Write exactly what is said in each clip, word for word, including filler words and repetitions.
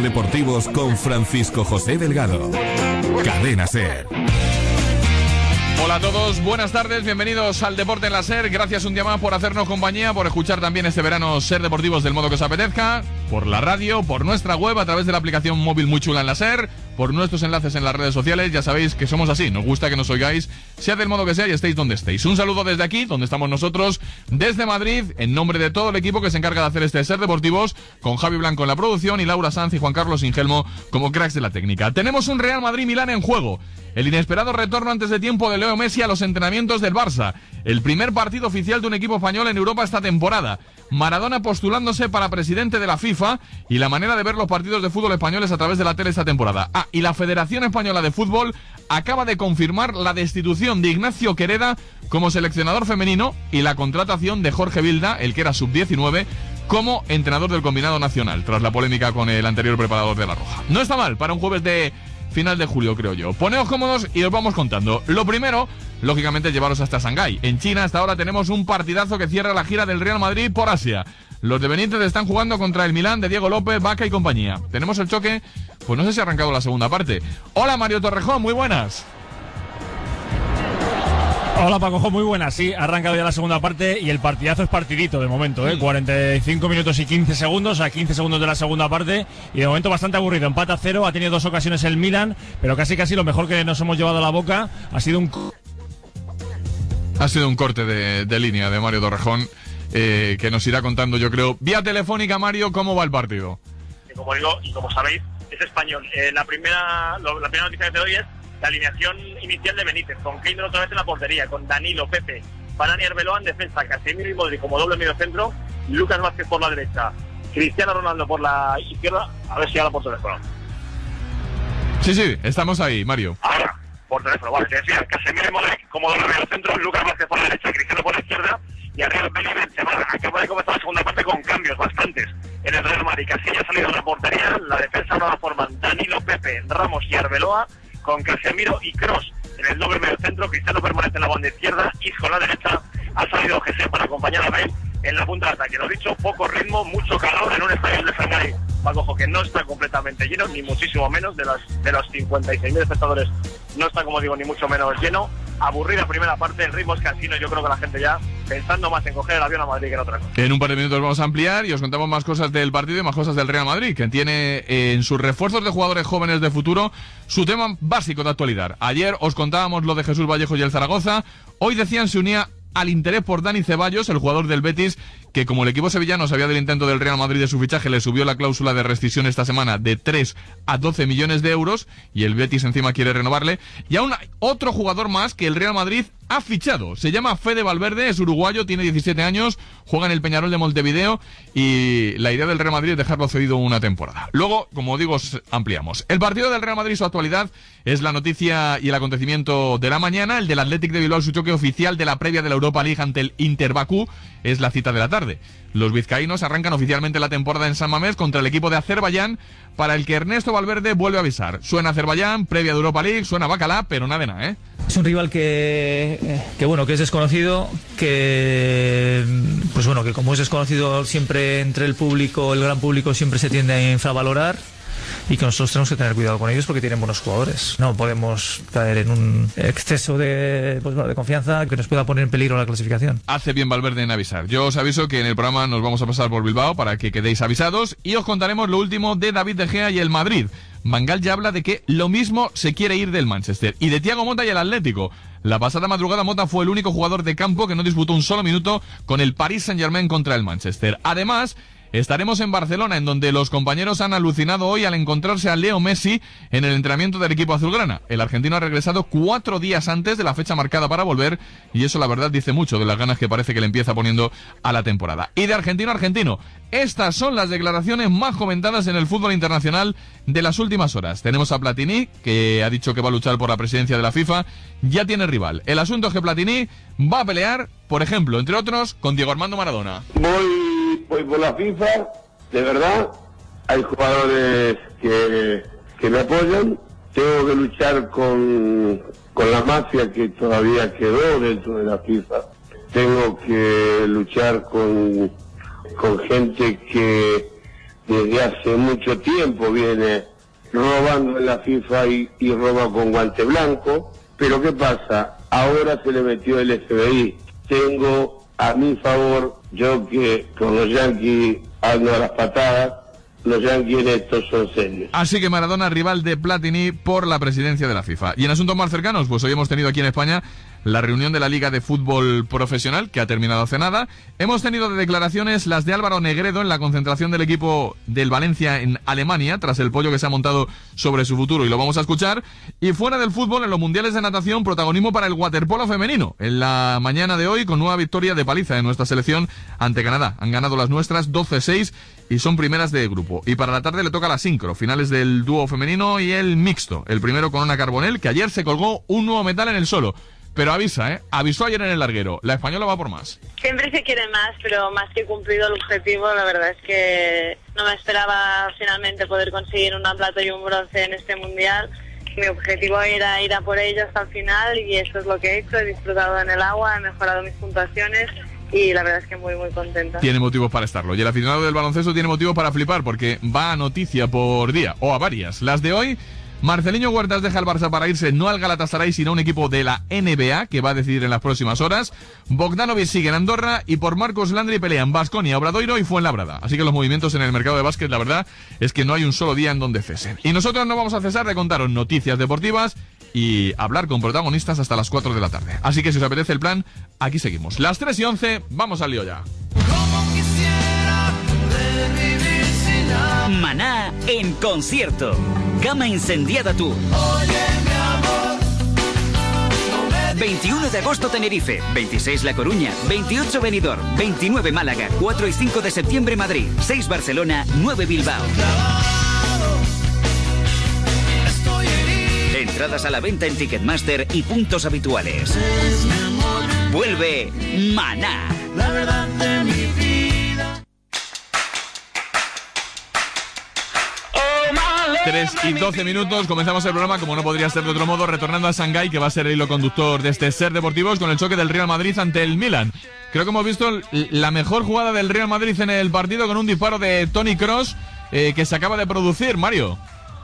Deportivos con Francisco José Delgado. Cadena SER. Hola a todos, buenas tardes, bienvenidos al Deporte en la SER. Gracias un día más por hacernos compañía, por escuchar también este verano SER Deportivos del modo que os apetezca, por la radio, por nuestra web, a través de la aplicación móvil muy chula en la SER, por nuestros enlaces en las redes sociales. Ya sabéis que somos así, nos gusta que nos oigáis, sea del modo que sea y estéis donde estéis. Un saludo desde aquí, donde estamos nosotros, desde Madrid, en nombre de todo el equipo que se encarga de hacer este SER Deportivos, con Javi Blanco en la producción y Laura Sanz y Juan Carlos Ingelmo como cracks de la técnica. Tenemos un Real Madrid-Milán en juego. El inesperado retorno antes de tiempo de Leo Messi a los entrenamientos del Barça. El primer partido oficial de un equipo español en Europa esta temporada. Maradona postulándose para presidente de la FIFA y la manera de ver los partidos de fútbol españoles a través de la tele esta temporada. Ah, y la Federación Española de Fútbol acaba de confirmar la destitución de Ignacio Quereda como seleccionador femenino y la contratación de Jorge Vilda, el que era sub diecinueve, como entrenador del combinado nacional, tras la polémica con el anterior preparador de La Roja. No está mal para un jueves de final de julio, creo yo. Poneos cómodos y os vamos contando. Lo primero, lógicamente, llevaros hasta Shanghái. En China hasta ahora tenemos un partidazo que cierra la gira del Real Madrid por Asia. Los de Benítez están jugando contra el Milán de Diego López, Vaca y compañía. Tenemos el choque, pues no sé si ha arrancado la segunda parte. Hola Mario Torrejón, muy buenas. Hola Paco, muy buenas. Sí, ha arrancado ya la segunda parte y el partidazo es partidito de momento, ¿eh? cuarenta y cinco minutos y quince segundos, a quince segundos de la segunda parte, y de momento bastante aburrido. Empate a cero, ha tenido dos ocasiones el Milan, pero casi casi lo mejor que nos hemos llevado a la boca ha sido un... Ha sido un corte de, de línea de Mario Torrejón, eh, que nos irá contando, yo creo, vía telefónica, Mario, cómo va el partido. Y como digo, y como sabéis, es español. Eh, la primera lo, la primera noticia que te doy es la alineación inicial de Benítez, con Keylor otra vez en la portería, con Danilo, Pepe, Varane y Arbeloa en defensa, Casemiro y Modric como doble medio centro, Lucas Vázquez por la derecha, Cristiano Ronaldo por la izquierda. A ver si habla por teléfono. Sí, sí, estamos ahí, Mario. Ahora, por teléfono, vale, te decía, Casemiro y Modric como doble medio centro, Lucas Vázquez por la derecha, Cristiano por la izquierda, y arriba Bale y Benzema. Acaba de comenzar la segunda parte con cambios bastantes en el Real Madrid. Casillas ha salido de la portería, la defensa ahora la forman Danilo, Pepe, Ramos y Arbeloa, con Casemiro y Kroos en el doble medio centro. Cristiano permanece en la banda izquierda, Isco en la derecha. Ha salido G C para acompañar a Bale en la punta de ataque. Lo dicho, poco ritmo, mucho calor en un estadio de Shanghái, Paco, que no está completamente lleno, ni muchísimo menos. De los, de los cincuenta y seis mil espectadores no está, como digo, ni mucho menos lleno. Aburrida primera parte, el ritmo es cansino. Yo creo que la gente ya pensando más en coger el avión a Madrid que en otra cosa. En un par de minutos vamos a ampliar y os contamos más cosas del partido y más cosas del Real Madrid, que tiene eh, en sus refuerzos de jugadores jóvenes de futuro su tema básico de actualidad. Ayer os contábamos lo de Jesús Vallejo y el Zaragoza. Hoy decían se unía al interés por Dani Ceballos, el jugador del Betis, que como el equipo sevillano sabía del intento del Real Madrid de su fichaje, le subió la cláusula de rescisión esta semana de tres a doce millones de euros, y el Betis encima quiere renovarle. Y aún hay otro jugador más que el Real Madrid ha fichado. Se llama Fede Valverde, es uruguayo, tiene diecisiete años, juega en el Peñarol de Montevideo, y la idea del Real Madrid es dejarlo cedido una temporada. Luego, como digo, ampliamos. El partido del Real Madrid, su actualidad, es la noticia y el acontecimiento de la mañana. El del Athletic de Bilbao, su choque oficial de la previa de la Europa League ante el Inter Bakú, es la cita de la tarde. Los vizcaínos arrancan oficialmente la temporada en San Mamés contra el equipo de Azerbaiyán, para el que Ernesto Valverde vuelve a avisar. Suena Azerbaiyán, previa de Europa League, suena Bacalá, pero nada de nada, ¿eh? Es un rival que, que bueno, que es desconocido, que pues bueno, que como es desconocido siempre entre el público, el gran público siempre se tiende a infravalorar, y que nosotros tenemos que tener cuidado con ellos porque tienen buenos jugadores. No podemos caer en un exceso de, pues bueno, de confianza que nos pueda poner en peligro la clasificación. Hace bien Valverde en avisar. Yo os aviso que en el programa nos vamos a pasar por Bilbao para que quedéis avisados, y os contaremos lo último de David De Gea y el Madrid. Van Gaal ya habla de que lo mismo se quiere ir del Manchester, y de Thiago Motta y el Atlético. La pasada madrugada Motta fue el único jugador de campo que no disputó un solo minuto con el Paris Saint-Germain contra el Manchester. Además, estaremos en Barcelona, en donde los compañeros han alucinado hoy al encontrarse a Leo Messi en el entrenamiento del equipo azulgrana. El argentino ha regresado cuatro días antes de la fecha marcada para volver, y eso la verdad dice mucho de las ganas que parece que le empieza poniendo a la temporada. Y de argentino a argentino, estas son las declaraciones más comentadas en el fútbol internacional de las últimas horas. Tenemos a Platini, que ha dicho que va a luchar por la presidencia de la FIFA, ya tiene rival. El asunto es que Platini va a pelear, por ejemplo, entre otros, con Diego Armando Maradona. Voy, voy por la FIFA, de verdad. Hay jugadores que, que me apoyan. Tengo que luchar con, con la mafia que todavía quedó dentro de la FIFA. Tengo que luchar con, con gente que desde hace mucho tiempo viene robando en la FIFA y, y roba con guante blanco. Pero ¿qué pasa? Ahora se le metió el F B I. Tengo a mi favor, yo que con los Yankees ando a las patadas, los Yankees estos son serios. Así que Maradona, rival de Platini por la presidencia de la FIFA. Y en asuntos más cercanos, pues hoy hemos tenido aquí en España la reunión de la Liga de Fútbol Profesional, que ha terminado hace nada. Hemos tenido de declaraciones las de Álvaro Negredo en la concentración del equipo del Valencia en Alemania, tras el pollo que se ha montado sobre su futuro, y lo vamos a escuchar. Y fuera del fútbol, en los mundiales de natación, protagonismo para el waterpolo femenino. En la mañana de hoy, con nueva victoria de paliza de nuestra selección ante Canadá. Han ganado las nuestras doce seis y son primeras de grupo. Y para la tarde le toca la sincro, finales del dúo femenino y el mixto. El primero con Ana Carbonell, que ayer se colgó un nuevo metal en el solo. Pero avisa, ¿eh? Avisó ayer en el larguero. La española va por más. Siempre se quiere más, pero más que cumplido el objetivo, la verdad es que no me esperaba finalmente poder conseguir una plata y un bronce en este mundial. Mi objetivo era ir a por ello hasta el final y eso es lo que he hecho. He disfrutado en el agua, he mejorado mis puntuaciones y la verdad es que muy, muy contenta. Tiene motivos para estarlo. Y el aficionado del baloncesto tiene motivos para flipar porque va a noticia por día, o a varias. Las de hoy... Marceliño Huertas deja el Barça para irse no al Galatasaray sino a un equipo de la N B A que va a decidir en las próximas horas. Bogdanovic sigue en Andorra y por Marcos Landry pelean Baskonia, Obradoiro y Fuenlabrada. Así que los movimientos en el mercado de básquet, la verdad es que no hay un solo día en donde cesen. Y nosotros no vamos a cesar de contaros noticias deportivas y hablar con protagonistas hasta las cuatro de la tarde. Así que si os apetece el plan, aquí seguimos. Las tres y once, vamos al lío ya. Maná en concierto. Gama Incendiada Tour. veintiuno de agosto Tenerife, veintiséis La Coruña, veintiocho Benidorm, veintinueve Málaga, cuatro y cinco de septiembre Madrid, seis Barcelona, nueve Bilbao. Entradas a la venta en Ticketmaster y puntos habituales. Vuelve Maná. La verdad de mi vida. tres y doce minutos, comenzamos el programa como no podría ser de otro modo, retornando a Shanghái, que va a ser el hilo conductor de este Ser Deportivos, con el choque del Real Madrid ante el Milan. Creo que hemos visto la mejor jugada del Real Madrid en el partido con un disparo de Toni Kroos eh, que se acaba de producir, Mario.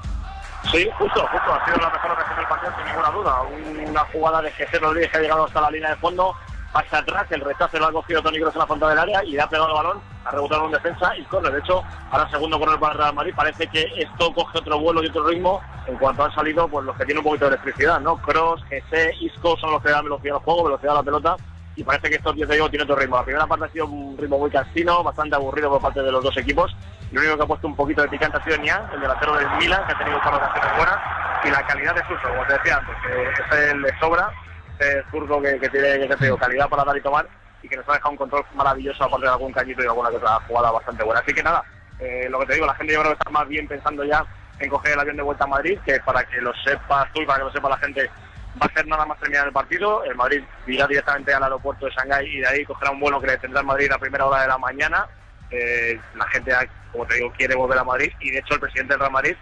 Sí, justo, justo, ha sido la mejor ocasión del partido sin ninguna duda. Una jugada de Jesús Rodríguez que ha llegado hasta la línea de fondo, pasa atrás, el rechazo lo ha cogido Toni Kroos en la frontal del área y le ha pegado el balón, ha rebotado en defensa y corre. De hecho, ahora segundo corner para el Real Madrid, parece que esto coge otro vuelo y otro ritmo en cuanto han salido pues los que tienen un poquito de electricidad, ¿no? Kroos, Jesús, Isco son los que dan velocidad al juego, velocidad a la pelota, y parece que estos diez de Diego tienen otro ritmo. La primera parte ha sido un ritmo muy cansino, bastante aburrido por parte de los dos equipos. Lo único que ha puesto un poquito de picante ha sido Niang, el delantero del Milan, que ha tenido un par de ocasiones buenas, y la calidad de su uso, como te decía antes, que ese le sobra, ese zurdo que, que tiene que te digo, calidad para dar y tomar, y que nos ha dejado un control maravilloso, aparte de algún cañito y alguna que otra jugada bastante buena. Así que nada, eh, lo que te digo, la gente yo creo que está más bien pensando ya en coger el avión de vuelta a Madrid, que para que lo sepas tú y para que lo sepa la gente, va a ser nada más terminar el partido. El Madrid irá directamente al aeropuerto de Shanghái y de ahí cogerá un vuelo que le tendrá en Madrid a primera hora de la mañana. Eh, la gente, como te digo, quiere volver a Madrid y de hecho el presidente del Real Madrid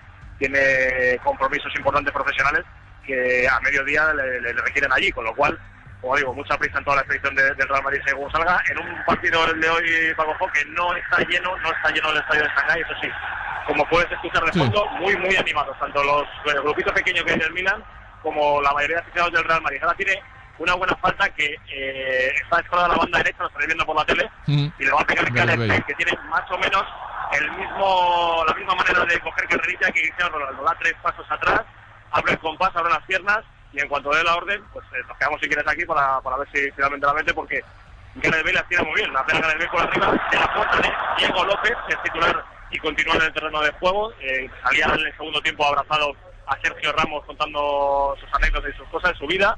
tiene compromisos importantes profesionales que a mediodía le, le, le requieren allí, con lo cual, como digo, mucha prisa en toda la expedición de, del Real Madrid según salga. En un partido el de hoy, Paco Jo, que no está lleno, no está lleno el estadio de Shanghái, eso sí, como puedes escuchar de fondo, sí, muy muy animados, tanto los eh, grupitos pequeños que hay del Milan como la mayoría de aficionados del Real Madrid. Ahora tiene una buena falta que eh, está escolada a la banda derecha, lo estaré viendo por la tele, mm. y le va a pegar el Caleb, que tiene más o menos el mismo la misma manera de coger carrerita que Cristiano Ronaldo. Da tres pasos atrás, abre el compás, abre las piernas, y en cuanto dé la orden, pues eh, nos quedamos si quieres aquí para, para ver si finalmente la mete, porque Gareth Bale la tira muy bien, la pega Gareth Bale por arriba, se la puerta de Diego López, que es titular y continúa en el terreno de juego. Eh, salía en el segundo tiempo abrazado a Sergio Ramos contando sus anécdotas y sus cosas de su vida,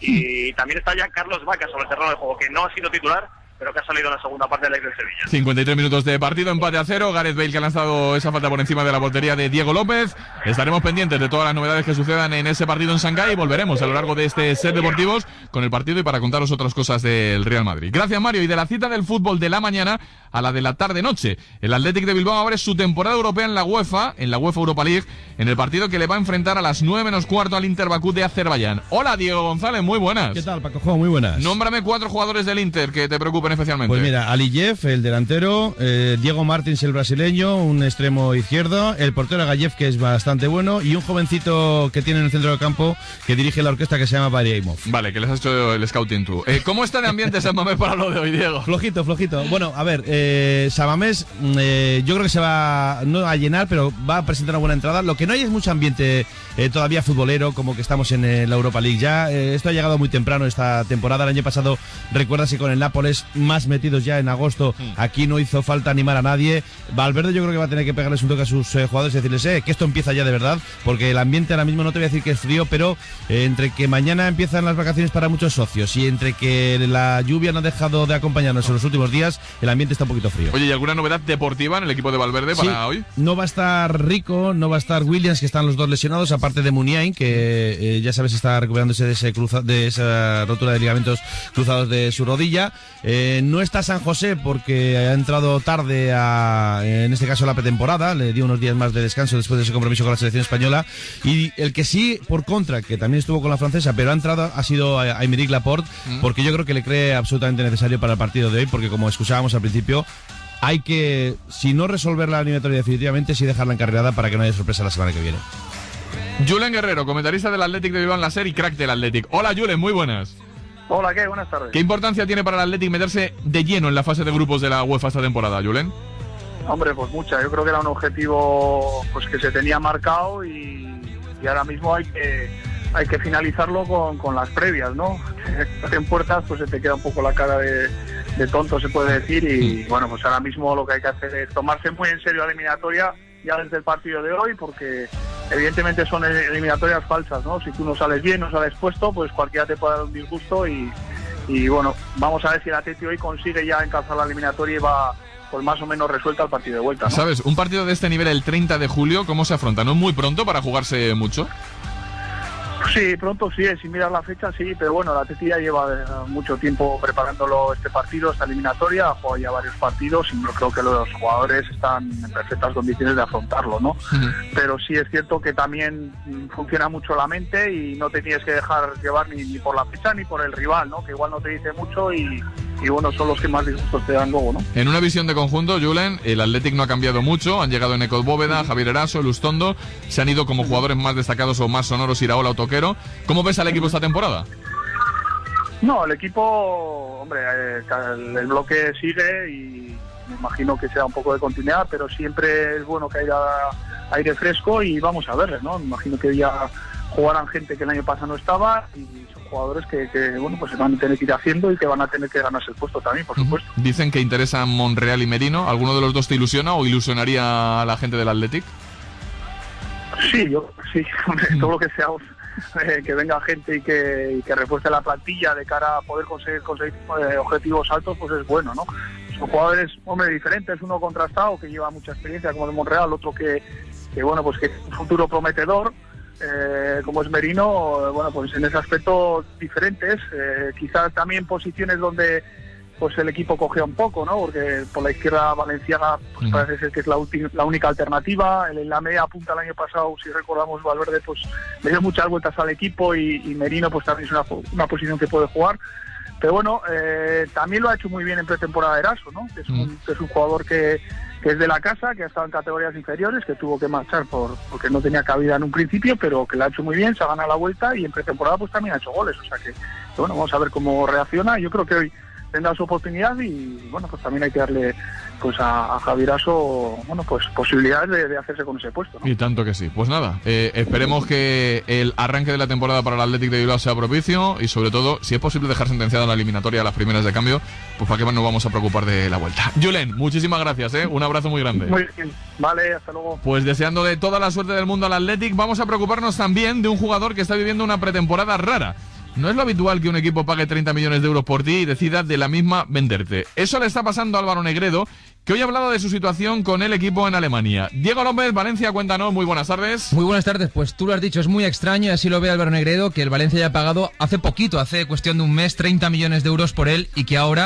y también está ya Carlos Vaca sobre el terreno de juego, que no ha sido titular, pero que ha salido en la segunda parte del ex del Sevilla. cincuenta y tres minutos de partido, empate a cero. Gareth Bale que ha lanzado esa falta por encima de la portería de Diego López. Estaremos pendientes de todas las novedades que sucedan en ese partido en Shanghái y volveremos a lo largo de este Ser Deportivos con el partido y para contaros otras cosas del Real Madrid. Gracias, Mario. Y de la cita del fútbol de la mañana a la de la tarde-noche. El Athletic de Bilbao abre su temporada europea en la UEFA, en la UEFA Europa League, en el partido que le va a enfrentar a las nueve menos cuarto al Inter Bakú de Azerbaiyán. Hola, Diego González, muy buenas. ¿Qué tal, Paco? Muy buenas. Nómbrame cuatro jugadores del Inter que te preocupen preocupen especialmente? Pues mira, Aliyev, el delantero, eh, Diego Martins, el brasileño, un extremo izquierdo, el portero Gayev, que es bastante bueno, y un jovencito que tiene en el centro del campo que dirige la orquesta, que se llama Bariaimov. Vale, que les has hecho el scouting tú. Eh, ¿Cómo está de ambiente San Mamés para lo de hoy, Diego? Flojito, flojito. Bueno, a ver, eh, San Mamés, eh, yo creo que se va no a llenar, pero va a presentar una buena entrada. Lo que no hay es mucho ambiente eh, todavía futbolero, como que estamos en eh, la Europa League ya. Eh, esto ha llegado muy temprano esta temporada. El año pasado, recuerdas que con el Nápoles, más metidos ya en agosto, aquí no hizo falta animar a nadie. Valverde yo creo que va a tener que pegarles un toque a sus eh, jugadores y decirles eh, que esto empieza ya de verdad, porque el ambiente ahora mismo no te voy a decir que es frío, pero eh, entre que mañana empiezan las vacaciones para muchos socios y entre que la lluvia no ha dejado de acompañarnos en los últimos días, el ambiente está un poquito frío. Oye, ¿y alguna novedad deportiva en el equipo de Valverde para sí, hoy? No va a estar Rico, no va a estar Williams, que están los dos lesionados, aparte de Muniain, que eh, ya sabes está recuperándose de, ese cruza, de esa rotura de ligamentos cruzados de su rodilla. Eh, no está San José porque ha entrado tarde a, en este caso, la pretemporada, le dio unos días más de descanso después de ese compromiso con la selección española. Y el que sí, por contra, que también estuvo con la francesa, pero ha entrado, ha sido Aymeric Laporte, mm. porque yo creo que le cree absolutamente necesario para el partido de hoy, porque como escuchábamos al principio, hay que, si no resolver la eliminatoria definitivamente, sí dejarla encarrilada para que no haya sorpresa la semana que viene. Julen Guerrero, comentarista del Athletic de Bilbao en la SER y crack del Athletic. Hola Julen, muy buenas. Hola, ¿qué? Buenas tardes. ¿Qué importancia tiene para el Athletic meterse de lleno en la fase de grupos de la UEFA esta temporada, Julen? Hombre, pues mucha. Yo creo que era un objetivo pues que se tenía marcado y, y ahora mismo hay que hay que finalizarlo con, con las previas, ¿no? En puertas pues se te queda un poco la cara de, de tonto, se puede decir, y bueno, pues ahora mismo lo que hay que hacer es tomarse muy en serio la eliminatoria ya desde el partido de hoy, porque evidentemente son eliminatorias falsas, ¿no? Si tú no sales bien, no sales puesto, pues cualquiera te puede dar un disgusto y, y bueno, vamos a ver si el Atleti hoy consigue ya encauzar la eliminatoria y va pues más o menos resuelta el partido de vuelta, ¿no? ¿Sabes? Un partido de este nivel el treinta de julio, ¿cómo se afronta? ¿No es muy pronto para jugarse mucho? Sí, pronto sí, si miras la fecha sí, pero bueno, la Atleti ya lleva mucho tiempo preparándolo este partido, esta eliminatoria, ha jugado ya varios partidos y yo creo que los jugadores están en perfectas condiciones de afrontarlo, ¿no? Uh-huh. Pero sí es cierto que también funciona mucho la mente y no te tienes que dejar llevar ni, ni por la fecha ni por el rival, ¿no? Que igual no te dice mucho y, y bueno, son los que más disgustos te dan luego, ¿no? En una visión de conjunto, Julen, el Athletic no ha cambiado mucho, han llegado Eneco Bóveda, uh-huh. Javier Eraso, Lustondo, se han ido como jugadores más destacados o más sonoros Iraola o Toquero. ¿Cómo ves al equipo esta temporada? No, el equipo, hombre, eh, el, el bloque sigue y me imagino que sea un poco de continuidad, pero siempre es bueno que haya aire fresco y vamos a verles, ¿no? Me imagino que ya jugarán gente que el año pasado no estaba y son jugadores que, que bueno, pues se van a tener que ir haciendo y que van a tener que ganarse el puesto también, por supuesto. Uh-huh. Dicen que interesan Monreal y Merino. ¿Alguno de los dos te ilusiona o ilusionaría a la gente del Athletic? Sí, yo sí, hombre, uh-huh. todo lo que sea eh, que venga gente y que, y que refuerce la plantilla de cara a poder conseguir, conseguir eh, objetivos altos, pues es bueno, ¿no? Son jugadores, hombre, diferentes, uno contrastado que lleva mucha experiencia como el Monreal, otro que, que bueno, pues que es un futuro prometedor. Eh, como es Merino, eh, bueno, pues en ese aspecto diferentes, eh, quizás también posiciones donde pues el equipo cogea un poco, ¿no? Porque por la izquierda valenciana pues uh-huh. parece ser que es la, ulti- la única alternativa. En la media punta el año pasado, si recordamos, Valverde pues le dio muchas vueltas al equipo y, y Merino pues también es una, una posición que puede jugar. Pero bueno, eh, también lo ha hecho muy bien en pretemporada Eraso, ¿no? Que es, uh-huh. un, que es un jugador que, que es de la casa, que ha estado en categorías inferiores, que tuvo que marchar por porque no tenía cabida en un principio, pero que lo ha hecho muy bien, se ha ganado la vuelta y en pretemporada pues también ha hecho goles. O sea que, bueno, vamos a ver cómo reacciona. Yo creo que hoy tendrá su oportunidad y bueno, pues también hay que darle pues a, a Javier Eraso, bueno, pues posibilidades de, de hacerse con ese puesto, ¿no? Y tanto que sí. Pues nada, eh, esperemos que el arranque de la temporada para el Athletic de Bilbao sea propicio y sobre todo, si es posible dejar sentenciada la eliminatoria a las primeras de cambio, pues para qué más nos vamos a preocupar de la vuelta. Julen, muchísimas gracias, ¿eh? Un abrazo muy grande. Muy bien, vale, hasta luego. Pues deseando de toda la suerte del mundo al Athletic, vamos a preocuparnos también de un jugador que está viviendo una pretemporada rara. No es lo habitual que un equipo pague treinta millones de euros por ti y decida de la misma venderte. Eso le está pasando a Álvaro Negredo, que hoy ha hablado de su situación con el equipo en Alemania. Diego López, Valencia, cuéntanos, muy buenas tardes. Muy buenas tardes, pues tú lo has dicho, es muy extraño y así lo ve Álvaro Negredo, que el Valencia ya ha pagado hace poquito, hace cuestión de un mes, treinta millones de euros por él y que ahora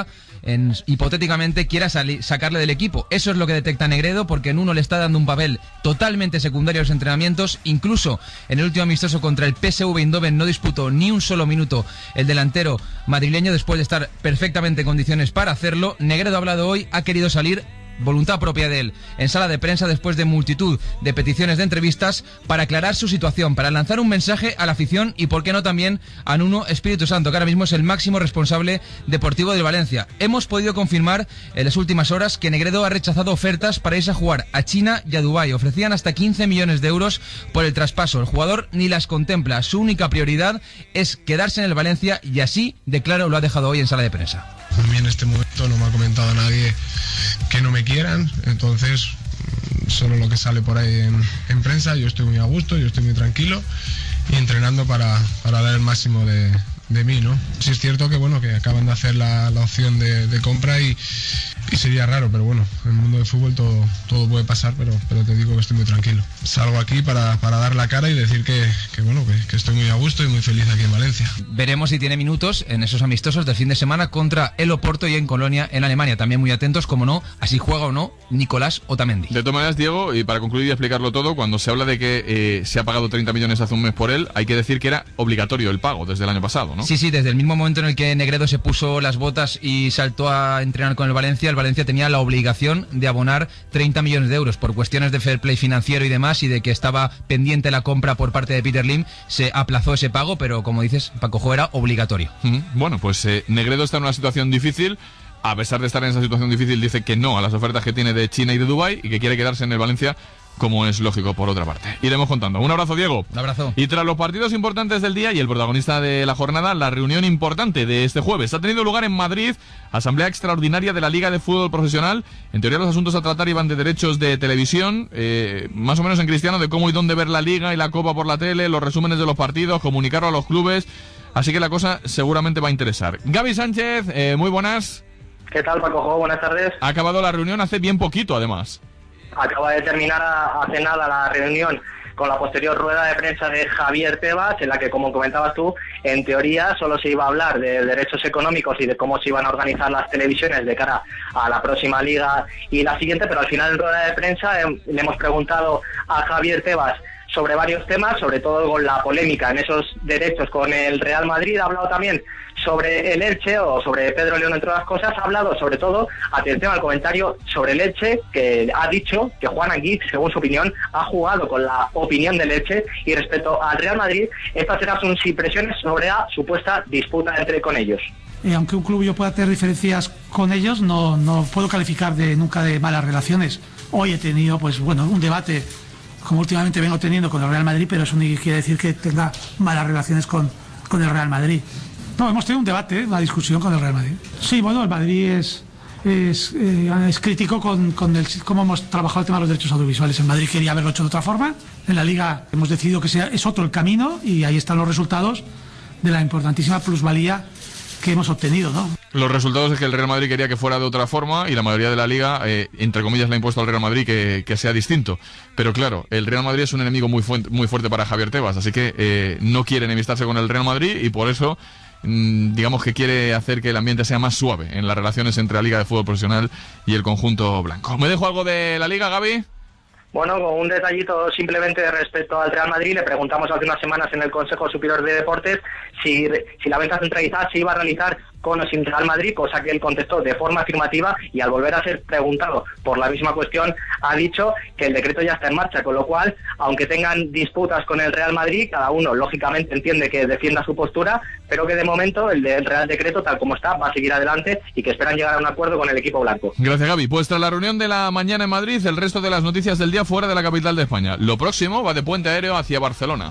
en, hipotéticamente quiera salir, sacarle del equipo. Eso es lo que detecta Negredo, porque en uno le está dando un papel totalmente secundario a los entrenamientos. Incluso en el último amistoso contra el P S V Eindhoven no disputó ni un solo minuto el delantero madrileño, después de estar perfectamente en condiciones para hacerlo. Negredo ha hablado hoy, ha querido salir, voluntad propia de él, en sala de prensa después de multitud de peticiones de entrevistas, para aclarar su situación, para lanzar un mensaje a la afición y por qué no también a Nuno Espíritu Santo, que ahora mismo es el máximo responsable deportivo del Valencia. Hemos podido confirmar en las últimas horas que Negredo ha rechazado ofertas para irse a jugar a China y a Dubái. Ofrecían hasta quince millones de euros por el traspaso. El jugador ni las contempla. Su única prioridad es quedarse en el Valencia y así de claro lo ha dejado hoy en sala de prensa. A mí en este momento no me ha comentado nadie que no me quieran, entonces solo lo que sale por ahí en, en prensa. Yo estoy muy a gusto, yo estoy muy tranquilo y entrenando para, para dar el máximo de, de mí, ¿no? Sí es cierto que bueno, que acaban de hacer la, la opción de, de compra y, y sería raro, pero bueno, en el mundo del fútbol todo, todo puede pasar, pero, pero te digo que estoy muy tranquilo. Salgo aquí para, para dar la cara y decir que, que bueno, que, que estoy muy a gusto y muy feliz aquí en Valencia. Veremos si tiene minutos en esos amistosos del fin de semana contra el Oporto y en Colonia, en Alemania. También muy atentos, como no, así juega o no Nicolás Otamendi. De todas maneras, Diego, y para concluir y explicarlo todo, cuando se habla de que eh, se ha pagado treinta millones hace un mes por él, hay que decir que era obligatorio el pago desde el año pasado, ¿no? Sí, sí, desde el mismo momento en el que Negredo se puso las botas y saltó a entrenar con el Valencia, el Valencia tenía la obligación de abonar treinta millones de euros por cuestiones de fair play financiero y demás, y de que estaba pendiente la compra por parte de Peter Lim. Se aplazó ese pago, pero como dices, Paco Jo, era obligatorio. Uh-huh. Bueno, pues eh, Negredo está en una situación difícil. A pesar de estar en esa situación difícil, dice que no a las ofertas que tiene de China y de Dubái y que quiere quedarse en el Valencia, como es lógico por otra parte. Iremos contando. Un abrazo, Diego. Un abrazo. Y tras los partidos importantes del día y el protagonista de la jornada, la reunión importante de este jueves ha tenido lugar en Madrid, asamblea extraordinaria de la Liga de Fútbol Profesional. En teoría los asuntos a tratar iban de derechos de televisión, eh, más o menos en cristiano, de cómo y dónde ver la Liga y la Copa por la tele, los resúmenes de los partidos, comunicarlo a los clubes. Así que la cosa seguramente va a interesar. Gaby Sánchez, eh, muy buenas. ¿Qué tal, Paco Jo? Buenas tardes. Ha acabado la reunión hace bien poquito, además. Acaba de terminar hace nada la reunión con la posterior rueda de prensa de Javier Tebas, en la que, como comentabas tú, en teoría solo se iba a hablar de derechos económicos y de cómo se iban a organizar las televisiones de cara a la próxima liga y la siguiente, pero al final en rueda de prensa eh, le hemos preguntado a Javier Tebas sobre varios temas, sobre todo con la polémica en esos derechos con el Real Madrid. Ha hablado también sobre el Elche o sobre Pedro León, entre otras cosas. Ha hablado sobre todo, atención al comentario, sobre el Elche, que ha dicho que Juan Anguiz, según su opinión, ha jugado con la opinión del Elche, y respecto al Real Madrid, estas eran sus impresiones sobre la supuesta disputa entre con ellos. Eh, aunque un club yo pueda tener diferencias con ellos, no, no puedo calificar de nunca de malas relaciones. Hoy he tenido, pues bueno, un debate, como últimamente vengo teniendo con el Real Madrid, pero eso no quiere decir que tenga malas relaciones con, con el Real Madrid. No, hemos tenido un debate, una discusión con el Real Madrid. Sí, bueno, el Madrid es, es, eh, es crítico con, con el, cómo hemos trabajado el tema de los derechos audiovisuales. El Madrid quería haberlo hecho de otra forma. En la Liga hemos decidido que sea, es otro el camino, y ahí están los resultados de la importantísima plusvalía que hemos obtenido, ¿no? Los resultados es que el Real Madrid quería que fuera de otra forma y la mayoría de la Liga, eh, entre comillas, le ha impuesto al Real Madrid que, que sea distinto. Pero claro, el Real Madrid es un enemigo muy, fu- muy fuerte para Javier Tebas, así que eh, no quiere enemistarse con el Real Madrid y por eso, mmm, digamos que quiere hacer que el ambiente sea más suave en las relaciones entre la Liga de Fútbol Profesional y el conjunto blanco. ¿Me dejo algo de la Liga, Gaby? Bueno, con un detallito simplemente respecto al Real Madrid, le preguntamos hace unas semanas en el Consejo Superior de Deportes si, si la venta centralizada se iba a realizar con o sin Real Madrid, cosa que él contestó de forma afirmativa, y al volver a ser preguntado por la misma cuestión ha dicho que el decreto ya está en marcha, con lo cual, aunque tengan disputas con el Real Madrid, cada uno lógicamente entiende que defienda su postura, pero que de momento el, de, el Real Decreto, tal como está, va a seguir adelante y que esperan llegar a un acuerdo con el equipo blanco. Gracias, Gaby. Pues tras la reunión de la mañana en Madrid, el resto de las noticias del día fuera de la capital de España. Lo próximo va de puente aéreo hacia Barcelona.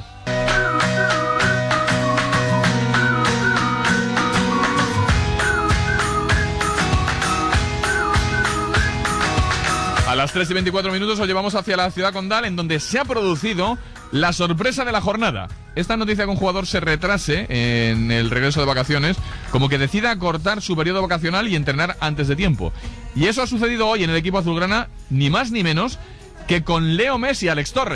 A las tres y veinticuatro minutos os llevamos hacia la ciudad condal, en donde se ha producido la sorpresa de la jornada. Esta noticia que un jugador se retrase en el regreso de vacaciones, como que decida cortar su periodo vacacional y entrenar antes de tiempo. Y eso ha sucedido hoy en el equipo azulgrana, ni más ni menos que con Leo Messi y Alex Torres.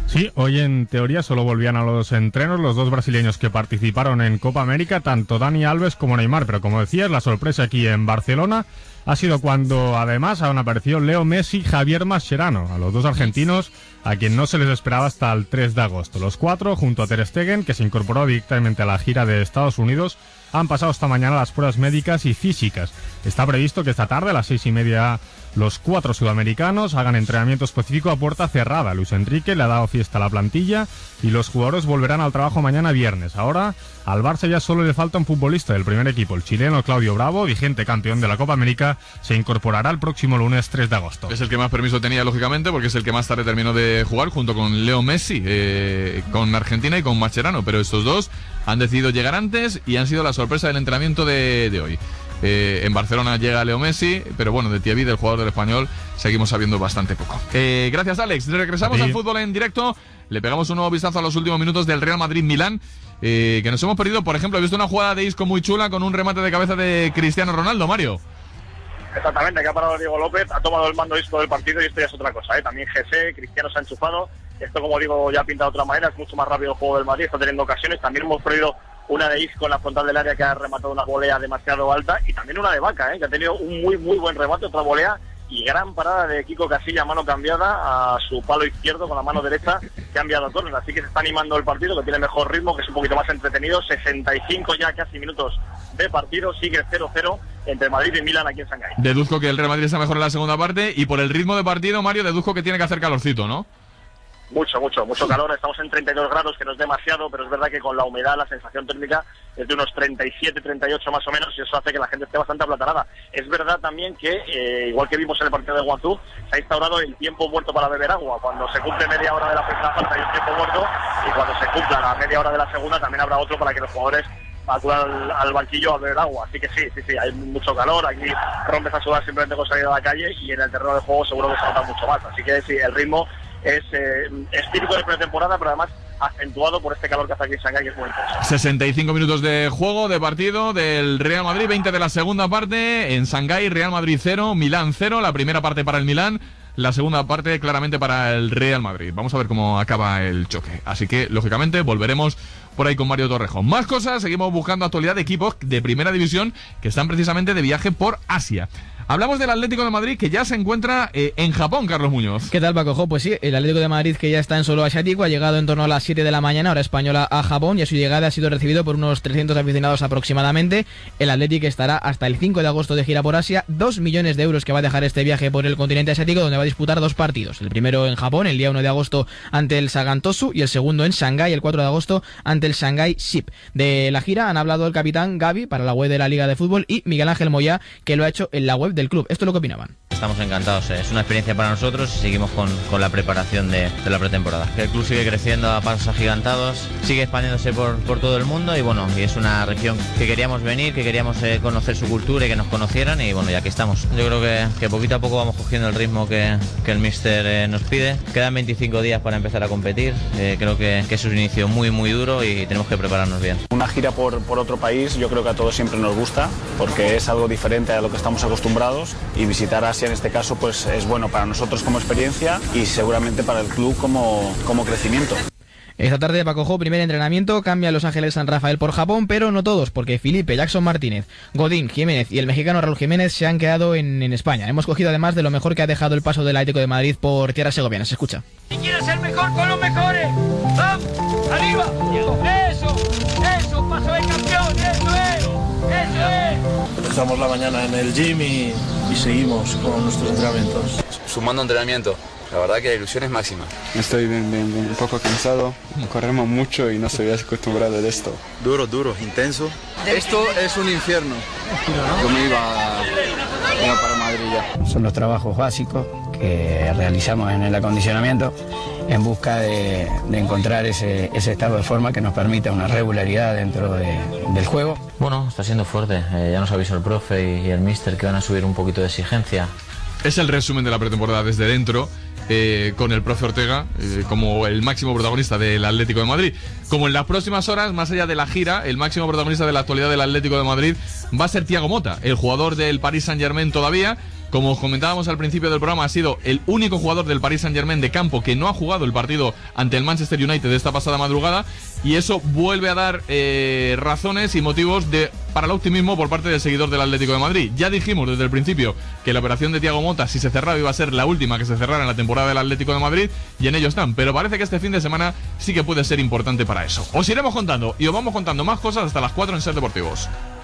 Sí, hoy en teoría solo volvían a los entrenos los dos brasileños que participaron en Copa América, tanto Dani Alves como Neymar, pero como decías, la sorpresa aquí en Barcelona ha sido cuando además han aparecido Leo Messi y Javier Mascherano, a los dos argentinos a quien no se les esperaba hasta el tres de agosto. Los cuatro, junto a Ter Stegen, que se incorporó directamente a la gira de Estados Unidos, han pasado esta mañana las pruebas médicas y físicas. Está previsto que esta tarde, a las seis y media, los cuatro sudamericanos hagan entrenamiento específico a puerta cerrada. Luis Enrique le ha dado fiesta a la plantilla y los jugadores volverán al trabajo mañana viernes. Ahora, al Barça ya solo le falta un futbolista del primer equipo. El chileno Claudio Bravo, vigente campeón de la Copa América, se incorporará el próximo lunes tres de agosto. Es el que más permiso tenía, lógicamente, porque es el que más tarde terminó de jugar, junto con Leo Messi, eh, con Argentina y con Mascherano. Pero estos dos han decidido llegar antes y han sido la sorpresa del entrenamiento de, de hoy. Eh, en Barcelona llega Leo Messi, pero bueno, de Thierry, del jugador del Español, seguimos sabiendo bastante poco. Eh, gracias, Alex. Regresamos al fútbol en directo. Le pegamos un nuevo vistazo a los últimos minutos del Real Madrid-Milán, eh, que nos hemos perdido. Por ejemplo, he visto una jugada de Isco muy chula con un remate de cabeza de Cristiano Ronaldo, Mario. Exactamente, que ha parado Diego López, ha tomado el mando Isco del partido y esto ya es otra cosa, ¿eh? También G C, Cristiano se ha enchufado. Esto, como digo, ya pinta de otra manera, es mucho más rápido el juego del Madrid, está teniendo ocasiones. También hemos perdido una de Isco en la frontal del área, que ha rematado una volea demasiado alta, y también una de Vaca, ¿eh? Que ha tenido un muy muy buen remate, otra volea, y gran parada de Kiko Casilla, mano cambiada a su palo izquierdo con la mano derecha, que ha enviado a córner. Así que se está animando el partido, que tiene mejor ritmo, que es un poquito más entretenido. sesenta y cinco ya casi minutos de partido, sigue cero cero entre Madrid y Milán aquí en Shanghái. Deduzco que el Real Madrid está mejor en la segunda parte, y por el ritmo de partido, Mario, deduzco que tiene que hacer calorcito, ¿no? Mucho, mucho, mucho calor. Estamos en treinta y dos grados, que no es demasiado, pero es verdad que con la humedad la sensación térmica es de unos treinta y siete, treinta y ocho más o menos, y eso hace que la gente esté bastante aplatanada. Es verdad también que, eh, igual que vimos en el partido de Guangzhou, se ha instaurado el tiempo muerto para beber agua. Cuando se cumple media hora de la primera parte hay un tiempo muerto, y cuando se cumpla la media hora de la segunda también habrá otro para que los jugadores acudan al, al banquillo a beber agua. Así que sí, sí, sí, hay mucho calor, aquí rompes a sudar simplemente con salir a la calle, y en el terreno de juego seguro que se nota mucho más. Así que sí, el ritmo es, eh, es típico de pretemporada, pero además acentuado por este calor que hace aquí en Shanghái, que es muy intenso. sesenta y cinco minutos de juego, de partido del Real Madrid, veinte de la segunda parte. En Shanghái, Real Madrid cero, Milán cero. La primera parte para el Milán, la segunda parte claramente para el Real Madrid. Vamos a ver cómo acaba el choque. Así que, lógicamente, volveremos por ahí con Mario Torrejón. Más cosas, seguimos buscando actualidad de equipos de primera división que están precisamente de viaje por Asia. Hablamos del Atlético de Madrid, que ya se encuentra eh, en Japón, Carlos Muñoz. ¿Qué tal, Paco? Pues sí, el Atlético de Madrid, que ya está en suelo asiático, ha llegado en torno a las siete de la mañana, hora española, a Japón, y a su llegada ha sido recibido por unos trescientos aficionados aproximadamente. El Atlético estará hasta el cinco de agosto de gira por Asia, dos millones de euros que va a dejar este viaje por el continente asiático, donde va a disputar dos partidos. El primero en Japón, el día uno de agosto, ante el Sagan Tosu, y el segundo en Shanghái, el cuatro de agosto, ante el Shanghái Ship. De la gira han hablado el capitán Gavi, para la web de la Liga de Fútbol, y Miguel Ángel Moyá, que lo ha hecho en la web del club. Esto es lo que opina. Estamos encantados, es una experiencia para nosotros y seguimos con, con la preparación de, de la pretemporada. El club sigue creciendo a pasos agigantados, sigue expandiéndose por, por todo el mundo, y bueno, y es una región que queríamos venir, que queríamos eh, conocer su cultura y que nos conocieran, y bueno, y aquí estamos. Yo creo que, que poquito a poco vamos cogiendo el ritmo que, que el míster eh, nos pide. Quedan veinticinco días para empezar a competir, eh, creo que, que es un inicio muy muy duro y tenemos que prepararnos bien. Una gira por, por otro país, yo creo que a todos siempre nos gusta, porque es algo diferente a lo que estamos acostumbrados, y visitar Asia en este caso pues es bueno para nosotros como experiencia y seguramente para el club como, como crecimiento. Esta tarde, Paco, primer entrenamiento, cambia Los Ángeles San Rafael por Japón, pero no todos, porque Felipe, Jackson Martínez, Godín, Jiménez y el mexicano Raúl Jiménez se han quedado en, en España. Hemos cogido además de lo mejor que ha dejado el paso del Atlético de Madrid por tierras segovianas. Se escucha. Si quieres ser mejor con los mejores, ¡vamos! ¡Arriba! ¡Eso! ¡Eso! ¡Paso de campeón! ¡Eso es! ¡Eso es! Empezamos la mañana en el gym y, y seguimos con nuestros entrenamientos. Sumando entrenamiento. La verdad que la ilusión es máxima. Estoy bien, bien, bien, un poco cansado. Corremos mucho y no estoy acostumbrado a esto. Duro, duro, intenso. Esto es un infierno. Yo me iba, iba para Madrid ya. Son los trabajos básicos que realizamos en el acondicionamiento en busca de, de encontrar ese, ese estado de forma que nos permita una regularidad dentro de, del juego. Bueno, está siendo fuerte. Eh, ya nos avisó el profe y, y el míster que van a subir un poquito de exigencia. Es el resumen de la pretemporada desde dentro, eh, con el profe Ortega eh, como el máximo protagonista del Atlético de Madrid. Como en las próximas horas, más allá de la gira, el máximo protagonista de la actualidad del Atlético de Madrid va a ser Thiago Motta, el jugador del Paris Saint-Germain todavía, Como os comentábamos al principio del programa, ha sido el único jugador del Paris Saint-Germain de campo que no ha jugado el partido ante el Manchester United de esta pasada madrugada, y eso vuelve a dar eh, razones y motivos de, para el optimismo por parte del seguidor del Atlético de Madrid. Ya dijimos desde el principio que la operación de Thiago Motta, si se cerraba, iba a ser la última que se cerrara en la temporada del Atlético de Madrid, y en ello están, pero parece que este fin de semana sí que puede ser importante para eso. Os iremos contando y os vamos contando más cosas hasta las cuatro en Ser Deportivos.